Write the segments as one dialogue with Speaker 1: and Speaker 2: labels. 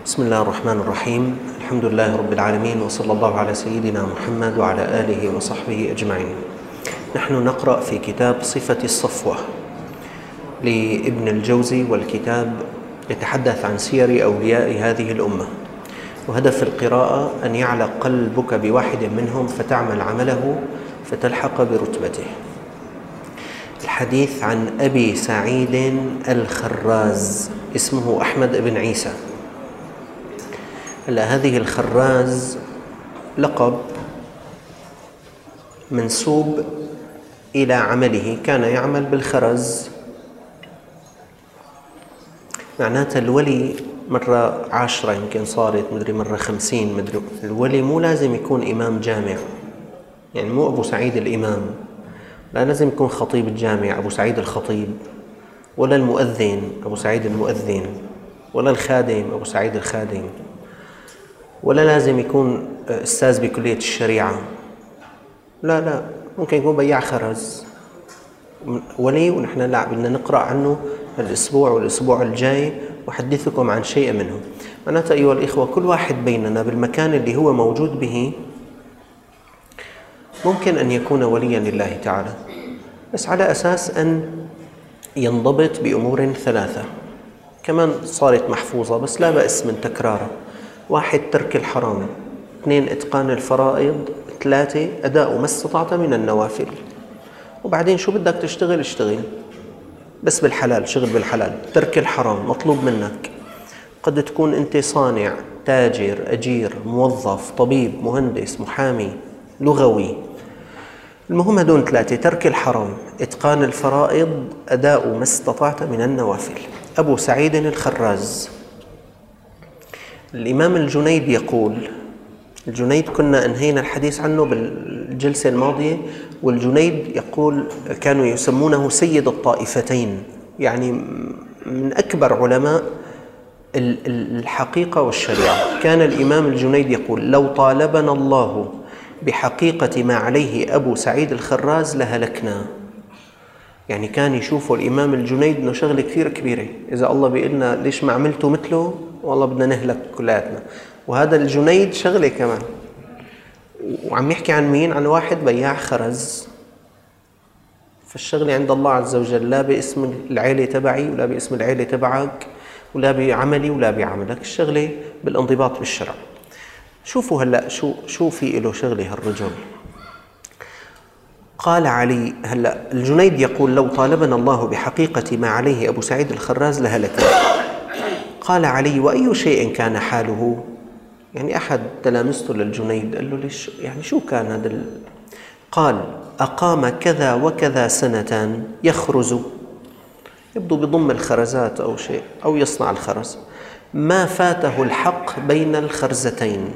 Speaker 1: بسم الله الرحمن الرحيم. الحمد لله رب العالمين، وصلى الله على سيدنا محمد وعلى آله وصحبه أجمعين. نحن نقرأ في كتاب صفة الصفوة لابن الجوزي، والكتاب يتحدث عن سير أولياء هذه الأمة، وهدف القراءة أن يعلق قلبك بواحد منهم فتعمل عمله فتلحق برتبته. الحديث عن أبي سعيد الخراز، اسمه أحمد بن عيسى. هذه الخراز لقب منسوب إلى عمله، كان يعمل بالخرز، معناته الولي مرة 10 يمكن صارت، مدري مرة 50 مدري. الولي مو لازم يكون إمام جامع، يعني مو أبو سعيد الإمام، لا لازم يكون خطيب الجامع أبو سعيد الخطيب، ولا المؤذن أبو سعيد المؤذن، ولا الخادم أبو سعيد الخادم، ولا لازم يكون أستاذ بكلية الشريعة، لا ممكن يكون بياع خرز ولي. ونحن لا بدنا نقرأ عنه الأسبوع والأسبوع الجاي وحدثكم عن شيء منه. معناته أيها الإخوة، كل واحد بيننا بالمكان اللي هو موجود به ممكن أن يكون وليا لله تعالى، بس على أساس أن ينضبط بأمور 3 كمان صارت محفوظة، بس لا بأس من تكرارها. 1 ترك الحرام، 2 إتقان الفرائض، 3 أداء ما استطعت من النوافل. وبعدين شو بدك تشتغل اشتغل، بس بالحلال، شغل بالحلال. ترك الحرام مطلوب منك، قد تكون أنت صانع، تاجر، أجير، موظف، طبيب، مهندس، محامي، لغوي، المهم هدول 3: ترك الحرام، إتقان الفرائض، أداء ما استطعت من النوافل. أبو سعيد الخراز. الإمام الجنيد يقول، الجنيد كنا أنهينا الحديث عنه بالجلسة الماضية، والجنيد يقول كانوا يسمونه سيد الطائفتين، يعني من أكبر علماء الحقيقة والشريعة. كان الإمام الجنيد يقول: لو طالبنا الله بحقيقة ما عليه أبو سعيد الخراز لهلكنا. يعني كان يشوفوا الإمام الجنيد إنه شغلة كثير كبيرة، إذا الله بيقولنا ليش ما عملتوا مثله، والله بدنا نهلك كلاتنا. وهذا الجنيد شغلة كمان، وعم يحكي عن مين؟ عن واحد بياع خرز. فالشغلة عند الله عز وجل لا باسم العيلة تبعي، ولا باسم العيلة تبعك، ولا بعملي ولا بعملك، الشغلة بالانضباط بالشرع. شوفوا هلأ شو في له شغلة هالرجل. قال علي، هلأ الجنيد يقول: لو طالبنا الله بحقيقة ما عليه أبو سعيد الخراز لهلكنا. قال علي: وأي شيء كان حاله؟ يعني أحد تلامسته للجنيد قال له: ليش يعني شو كان هذا؟ قال: أقام كذا وكذا سنة يخرز، يبدو بضم الخرزات أو شيء، أو يصنع الخرز، ما فاته الحق بين الخرزتين.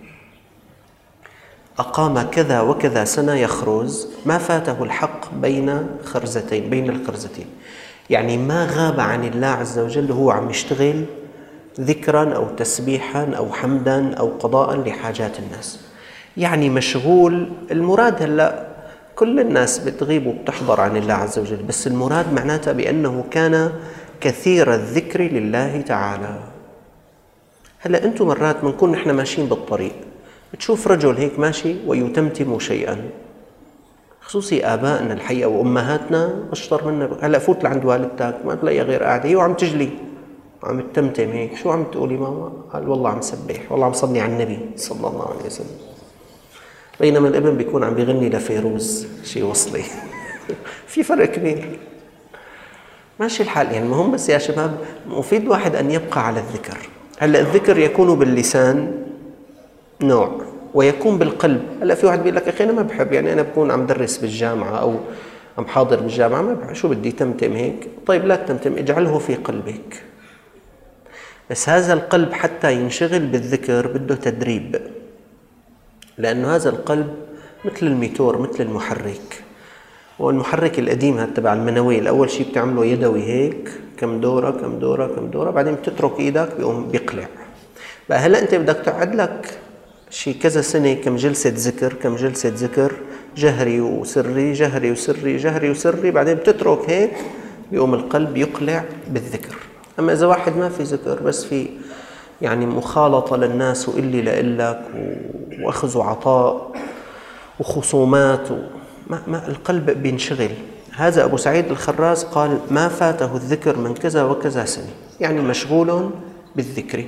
Speaker 1: أقام كذا وكذا سنة يخرز، ما فاته الحق بين خرزتين، بين الخرزتين، يعني ما غاب عن الله عز وجل وهو عم يشتغل ذكرا أو تسبيحا أو حمدا أو قضاء لحاجات الناس، يعني مشغول. المراد هلأ كل الناس بتغيب وبتحضر عن الله عز وجل، بس المراد معناته بأنه كان كثير الذكر لله تعالى. هلأ أنتم مرات بنكون نحن ماشيين بالطريق، بتشوف رجل هيك ماشي ويتمتم شيئا، خصوصي آبائنا الحقيقة وأمهاتنا أشطر منا. هلأ فوت لعند والدتك ما تلاقيها غير قاعدة هي وعم تجلي وعم تتمتم هيك. شو عم تقولي ماما؟ قال: والله عم سبح، والله عم صلي على النبي صلى الله عليه وسلم. بينما الابن بيكون عم بيغني لفيروز شيء وصلي. في فرق كبير. ماشي الحال. يعني المهم بس يا شباب، مفيد واحد أن يبقى على الذكر. هلأ الذكر يكون باللسان نوع، ويكون بالقلب. هلا في واحد بيقول لك: أخي أنا ما بحب، يعني أنا بكون عم درس بالجامعة أو عم حاضر بالجامعة، ما بحب، شو بدي تمتم هيك؟ طيب لا تمتم، اجعله في قلبك. بس هذا القلب حتى ينشغل بالذكر بده تدريب، لأنه هذا القلب مثل الميتور، مثل المحرك. والمحرك القديم هذا تبع المنويل، أول شيء بتعمله يدوي هيك، كم دورة كم دورة كم دورة، بعدين بتترك إيدك بيقوم بيقلع. بقى هلأ أنت بدك تقعد لك شيء كذا سنة، كم جلسة ذكر، كم جلسة ذكر، جهري وسري، جهري وسري، جهري وسري، بعدين بتترك هيك بيقوم القلب يقلع بالذكر. أما إذا واحد ما في ذكر، بس في يعني مخالطة للناس وإلي لإلك وأخذ وعطاء وخصومات ما القلب بينشغل. هذا أبو سعيد الخراز قال ما فاته الذكر من كذا وكذا سنة، يعني مشغول بالذكر.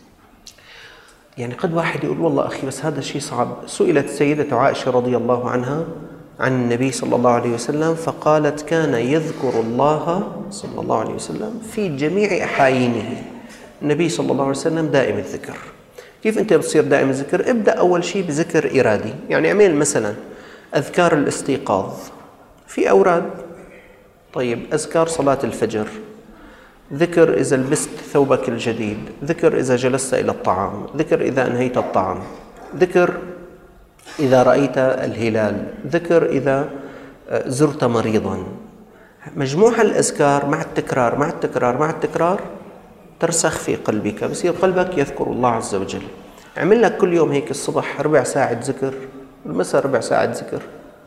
Speaker 1: يعني قد واحد يقول والله أخي بس هذا الشيء صعب. سئلت السيدة عائشة رضي الله عنها عن النبي صلى الله عليه وسلم فقالت كان يذكر الله صلى الله عليه وسلم في جميع أحايينه. النبي صلى الله عليه وسلم دائم الذكر. كيف أنت بتصير دائم الذكر؟ ابدأ أول شيء بذكر إرادي، يعني اعمل مثلا أذكار الاستيقاظ في أوراد. طيب أذكار صلاة الفجر، ذكر إذا لبست ثوبك الجديد، ذكر إذا جلست إلى الطعام، ذكر إذا أنهيت الطعام، ذكر إذا رأيت الهلال، ذكر إذا زرت مريضا. مجموع الأذكار مع التكرار مع التكرار مع التكرار ترسخ في قلبك، بصير قلبك يذكر الله عز وجل. اعمل لك كل يوم هيك الصبح ربع ساعة ذكر، المساء ربع ساعة ذكر،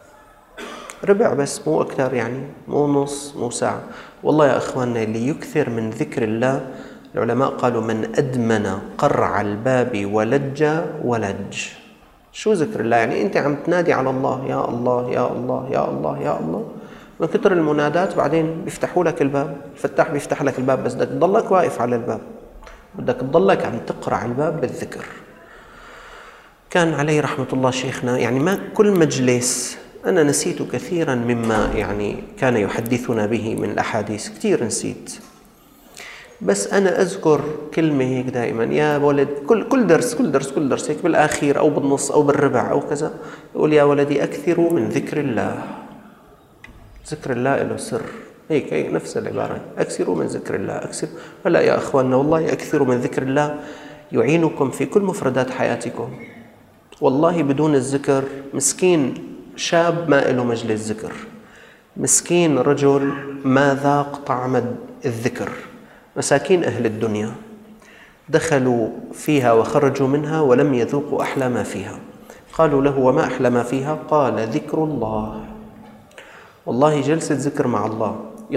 Speaker 1: ربع بس مو أكثر، يعني مو نص مو ساعة. والله يا أخواننا اللي يكثر من ذكر الله، العلماء قالوا من أدمن قرع الباب ولج ولج. شو ذكر الله؟ يعني أنت عم تنادي على الله يا الله يا الله يا الله يا الله، من كثر المنادات بعدين بيفتحوا لك الباب، الفتاح بيفتح لك الباب بس بدك تضلك واقف على الباب، بدك تضلك عم تقرع الباب بالذكر. كان عليه رحمة الله شيخنا، يعني ما كل مجلس أنا نسيت كثيرا مما يعني كان يحدثنا به من الأحاديث، كثير نسيت، بس أنا أذكر كلمة هيك دائما يا ولد، كل درس هيك بالآخير أو بالنص أو بالربع أو كذا يقول يا ولدي أكثروا من ذكر الله. ذكر الله له سر، هيك نفس العبارة، أكثروا من ذكر الله. أكثر هلا يا أخواننا والله أكثروا من ذكر الله يعينكم في كل مفردات حياتكم. والله بدون الذكر مسكين شاب ما له مجلس ذكر، مسكين رجل ما ذاق طعم الذكر. مساكين أهل الدنيا دخلوا فيها وخرجوا منها ولم يذوقوا أحلى ما فيها. قالوا له وما أحلى ما فيها؟ قال ذكر الله. والله جلسة ذكر مع الله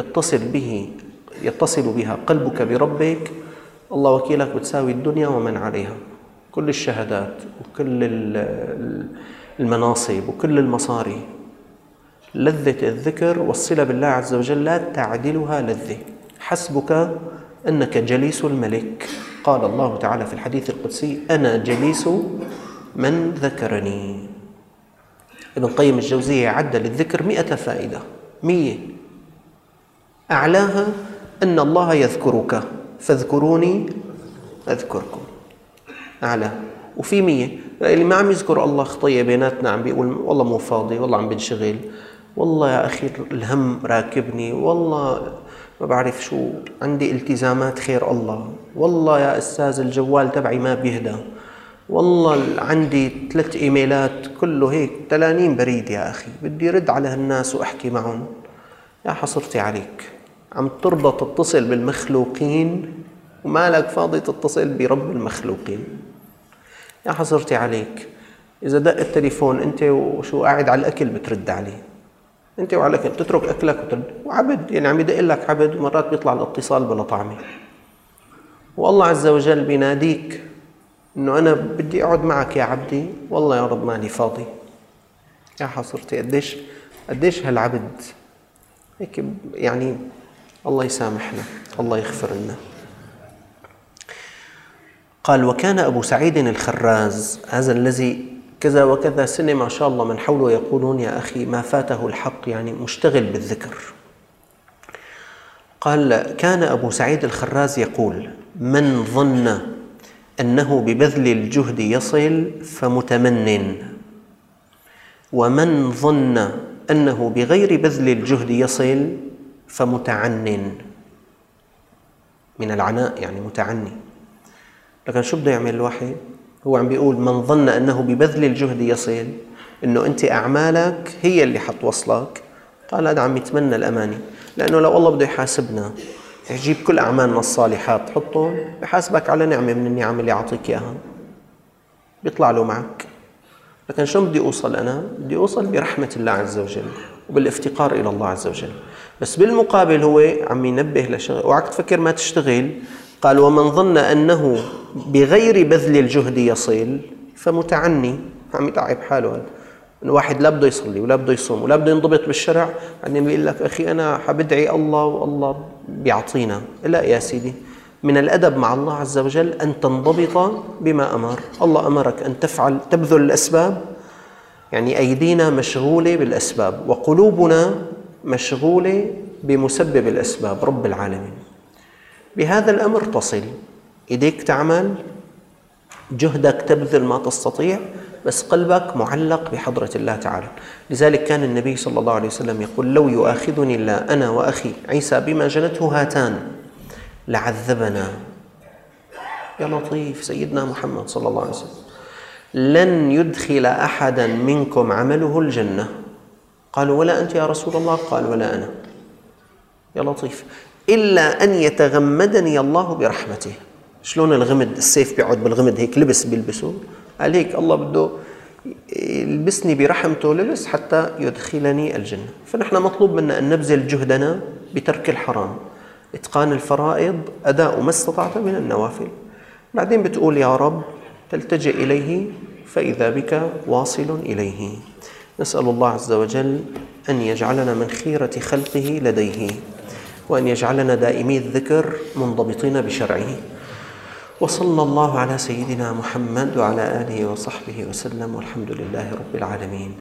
Speaker 1: يتصل بها قلبك بربك، الله وكيلك بتساوي الدنيا ومن عليها، كل الشهادات وكل المناصب وكل المصاري. لذة الذكر والصلة بالله عز وجل لا تعدلها لذة. حسبك أنك جليس الملك. قال الله تعالى في الحديث القدسي أنا جليس من ذكرني. ابن القيم الجوزية عد للذكر 100 فائدة، 100 أعلاها أن الله يذكرك فاذكروني أذكركم، أعلى. وفي 100 اللي ما عم يذكر الله خطية بيناتنا، عم بيقول والله مو فاضي، والله عم بنشغل، والله يا أخي الهم راكبني، والله ما بعرف شو عندي التزامات خير الله، والله يا أستاذ الجوال تبعي ما بيهدى، والله عندي 3 إيميلات كله هيك 30 بريد يا أخي بدي رد على هالناس وأحكي معهم. يا حصرتي عليك، عم ترضى تتصل بالمخلوقين وما لك فاضي تتصل برب المخلوقين. يا حصرتي عليك، إذا دق التليفون أنت وشو قاعد على الأكل بترد عليه، أنت وعلى الأكل بتترك أكلك وترد، وعبد يعني عم يدق لك عبد، ومرات بيطلع الاتصال بلا طعمة. والله عز وجل بيناديك إنه أنا بدي أقعد معك يا عبدي، والله يا رب ماني فاضي. يا حصرتي قديش هالعبد هيك، يعني الله يسامحنا، الله يغفر لنا. قال وكان أبو سعيد الخراز هذا الذي كذا وكذا سنة ما شاء الله من حوله يقولون يا أخي ما فاته الحق، يعني مشتغل بالذكر. قال كان أبو سعيد الخراز يقول من ظن أنه ببذل الجهد يصل فمتمن، ومن ظن أنه بغير بذل الجهد يصل فمتعنن. من العناء يعني متعني. لكن شو بده يعمل الواحد؟ هو عم بيقول من ظن أنه ببذل الجهد يصل، أنه أنت أعمالك هي اللي حتوصلك. قال هذا عم يتمنى الأماني، لأنه لو الله بده يحاسبنا يجيب كل أعمالنا الصالحات حطهم، بحاسبك على نعمة من النعم اللي يعطيك إياها، بيطلع له معك. لكن شو بدي أوصل أنا؟ بدي أوصل برحمة الله عز وجل وبالافتقار إلى الله عز وجل. بس بالمقابل هو عم ينبه لشغل. اوعك تفكر ما تشتغل، قال ومن ظن أنه بغير بذل الجهد يصل فمتعني، عم يتعب حاله هذا. الواحد لا بده يصلي ولا بده يصوم ولا بده ينضبط بالشرع، بعدين بيقول لك أخي أنا حبدعي الله والله بيعطينا. لا يا سيدي، من الأدب مع الله عز وجل أن تنضبط بما أمر. الله أمرك أن تبذل الأسباب، يعني أيدينا مشغولة بالأسباب وقلوبنا مشغولة بمسبب الأسباب رب العالمين. بهذا الأمر تصل، إيديك تعمل، جهدك تبذل ما تستطيع، بس قلبك معلق بحضرة الله تعالى. لذلك كان النبي صلى الله عليه وسلم يقول لو يؤاخذني الله أنا وأخي عيسى بما جنته هاتان لعذبنا. يا لطيف، سيدنا محمد صلى الله عليه وسلم لن يدخل أحدا منكم عمله الجنة. قالوا ولا أنت يا رسول الله؟ قال ولا أنا. يا لطيف، إلا أن يتغمدني الله برحمته. شلون الغمد؟ السيف بيقعد بالغمد هيك، لبس بيلبسه، قال هيك الله بده يلبسني برحمته لبس حتى يدخلني الجنة. فنحن مطلوب منا أن نبذل جهدنا بترك الحرام، إتقان الفرائض، أداء ما استطعت من النوافل. بعدين بتقول يا رب، تلتجئ إليه فإذا بك واصل إليه. نسأل الله عز وجل أن يجعلنا من خيرة خلقه لديه، وأن يجعلنا دائمي الذكر منضبطين بشرعه. وصلى الله على سيدنا محمد وعلى آله وصحبه وسلم، والحمد لله رب العالمين.